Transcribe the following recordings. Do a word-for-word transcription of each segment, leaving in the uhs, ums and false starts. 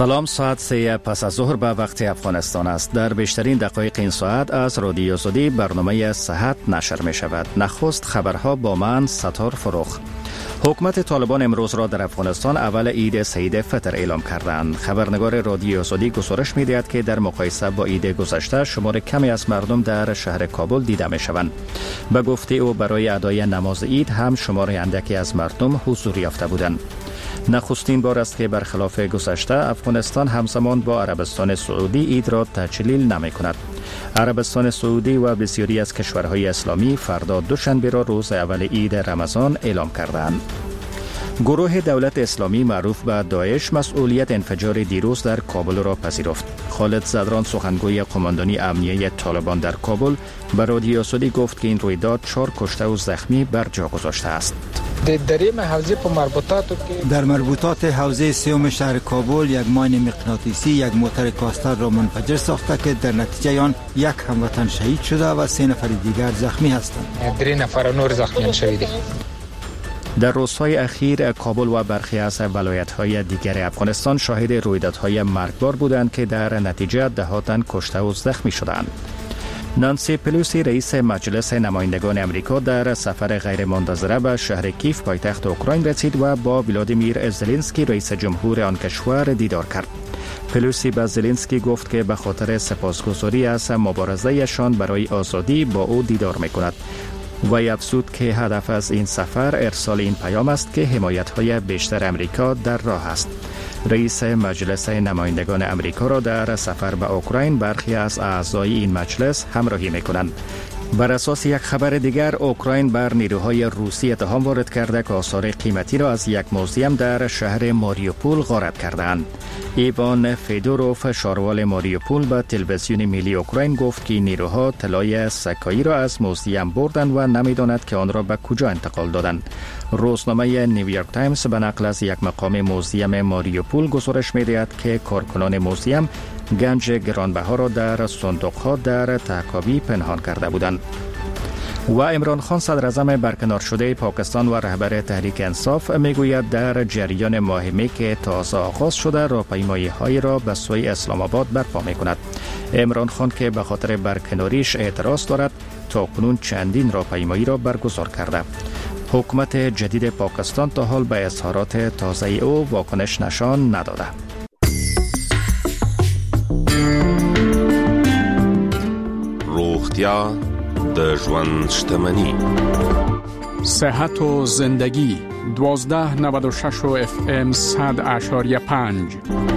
سلام، ساعت سه پس از ظهر به وقت افغانستان است. در بیشترین دقایق این ساعت از رادیو آزادی برنامه صحت نشر می شود. نخست خبرها با من ستار فروخ. حکومت طالبان امروز را در افغانستان اول عید سعید فطر اعلام کردند. خبرنگار رادیو آزادی گزارش می دهد که در مقایسه با عید گذشته شمار کمی از مردم در شهر کابل دیده می شوند. به گفته او برای ادای نماز عید هم شمار اندکی از مردم حضور یافته بودند. نخستین بار است که برخلاف گذشته افغانستان همزمان با عربستان سعودی عید را تجلیل نمی کند. عربستان سعودی و بسیاری از کشورهای اسلامی فردا دوشنبه را روز اول عید رمضان اعلام کردند. گروه دولت اسلامی معروف به داعش مسئولیت انفجار دیروز در کابل را پذیرفت. خالد زدران سخنگوی قماندانی امنیه طالبان در کابل به رادیو آزادی گفت که این رویداد چهار کشته و زخمی بر جا گذاشته است. در مربوطات حوزه سیوم شهر کابل یک ماین مغناطیسی یک موتر کاستر را منفجر ساخته که در نتیجه آن یک هموطن شهید شده و سه نفر دیگر زخمی هستند. سه نفر نور زخمی شدید. در روزهای اخیر کابل و برخی از ولایت‌های دیگر افغانستان شاهد رویدادهای مرگبار بودند که در نتیجه ده‌ها تن کشته و زخمی شدند. نانسی پلوسی رئیس مجلس نمایندگان امریکا در سفر غیرمنتظره به شهر کیف پایتخت اوکراین رسید و با ولادیمیر زلنسکی رئیس جمهور آن کشور دیدار کرد. پلوسی به زلنسکی گفت که به خاطر سپاسگزاری از مبارزه‌شان برای آزادی با او دیدار می‌کند. و افزود که هدف از این سفر ارسال این پیام است که حمایت‌های بیشتر امریکا در راه است. رئیس مجلس نمایندگان امریکا را در سفر به اوکراین برخی از اعضای این مجلس همراهی می‌کنند. بر اساس یک خبر دیگر اوکراین بر نیروهای روسی اتهام وارد کرده که آثار قیمتی را از یک موزیم در شهر ماریوپول غارت کردند. ایوان فیدوروف شاروال ماریوپول به تلویزیون ملی اوکراین گفت که نیروها طلای سکایی را از موزیم بردند و نمی‌داند که آن را به کجا انتقال دادند. روزنامه نیویورک تایمز به نقل از یک مقام موزیم ماریوپول گزارش می‌دهد که کارکنان موزیم گنج گرانبها را در صندوق‌ها در تهکاوی پنهان کرده بودند. و عمران خان صدر اعظم برکنار شده پاکستان و رهبر تحریک انصاف میگوید در جریان مهمی که تازه آغاز شده راهپیمایی‌های را به سوی اسلام آباد برپا می‌کند. عمران خان که به خاطر برکناریش اعتراض دارد تاکنون چندین راهپیمایی را برگزار کرده. حکومت جدید پاکستان تا حال به اظهارات تازه او واکنش نشان نداده. روغتیا د ژوند شتمنی. صحت و زندگی دوازده نود و شش و اف ام صد اشاریه پنج.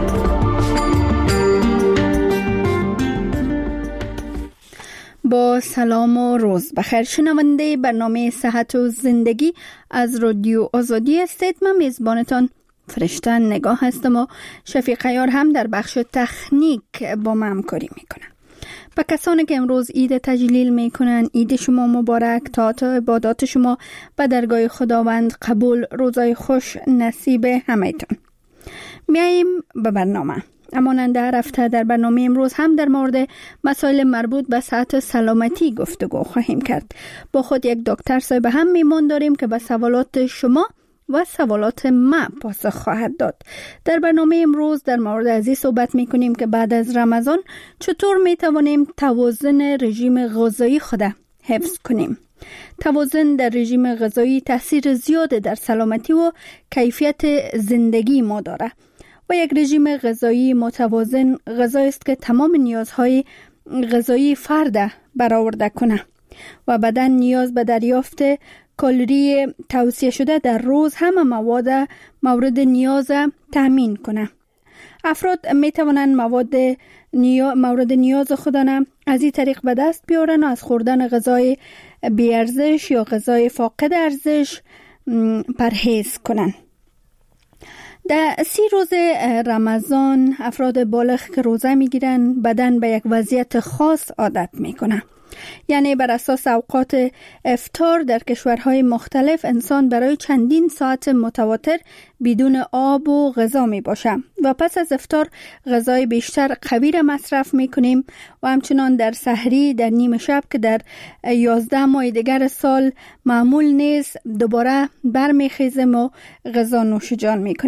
با سلام و روز بخیر شنونده برنامه صحت و زندگی از رادیو آزادی هستید. من میزبانتان فرشته نگاه هستم و شفیق عیار هم در بخش تکنیک با من همکاری میکنن. با کسانی که امروز عید تجلیل میکنن، عید شما مبارک، طاعت و عبادات شما به درگاه خداوند قبول، روزای خوش نصیب همه‌تون. میاییم به برنامه. همانند هر هفته در برنامه امروز هم در مورد مسائل مربوط به صحت و سلامتی گفتگو خواهیم کرد. با خود یک دکتر صاحب هم میمون داریم که به سوالات شما و سوالات ما پاسخ خواهد داد. در برنامه امروز در مورد از این صحبت میکنیم که بعد از رمضان چطور میتوانیم توازن رژیم غذایی خود حفظ کنیم. توازن در رژیم غذایی تاثیر زیاد در سلامتی و کیفیت زندگی ما داره و یک رژیم غذایی متوازن غذایی است که تمام نیازهای غذایی فرد برآورده کنه و بدن نیاز به دریافت کالری توصیه شده در روز همه مواد مورد نیاز تامین کنه. افراد می توانند مواد نیا... مورد نیاز خودشان از این طریق به دست بیارن و از خوردن غذای بی ارزش یا غذای فاقد ارزش پرهیز کنند. در سی روز رمضان افراد بالغ که روزه میگیرن بدن به یک وضعیت خاص عادت میکنه. یعنی بر اساس اوقات افطار در کشورهای مختلف انسان برای چندین ساعت متواتر بدون آب و غذا می باشه و پس از افطار غذای بیشتر قوی را مصرف می کنیم و همچنان در سحری در نیم شب که در یازده ماه دیگر سال معمول نیست دوباره برمی خیزیم و غذا نوش جان می کنیم.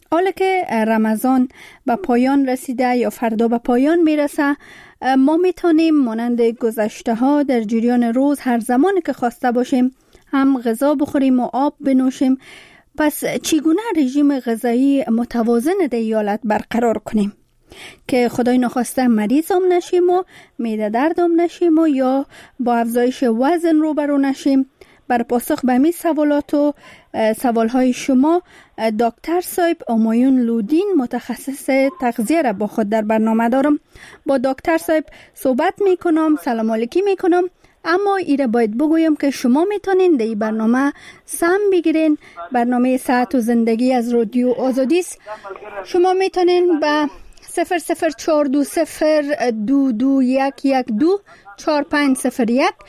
حالا که رمضان به پایان رسیده یا فردا به پایان میرسه، ما میتونیم مانند گذشته ها در جریان روز هر زمانی که خواسته باشیم هم غذا بخوریم و آب بنوشیم. پس چگونه رژیم غذایی متوازن در ایالت برقرار کنیم که خدای نخواسته مریض هم نشیم و معده درد هم نشیم و یا با افزایش وزن روبرو نشیم؟ بر پاسخ به همین سوالات و سوالهای شما دکتر صاحب همایون لودین متخصص تغذیه را با خود در برنامه دارم. با دکتر صاحب صحبت میکنم، سلام علیکی میکنم. اما ایره باید بگویم که شما میتونین در این برنامه سهم بگیرین. برنامه صحت و زندگی از رادیو آزادی است. شما میتونین به صفر صفر چهار دو صفر دو دو یک یک دو چهار پنج صفر یک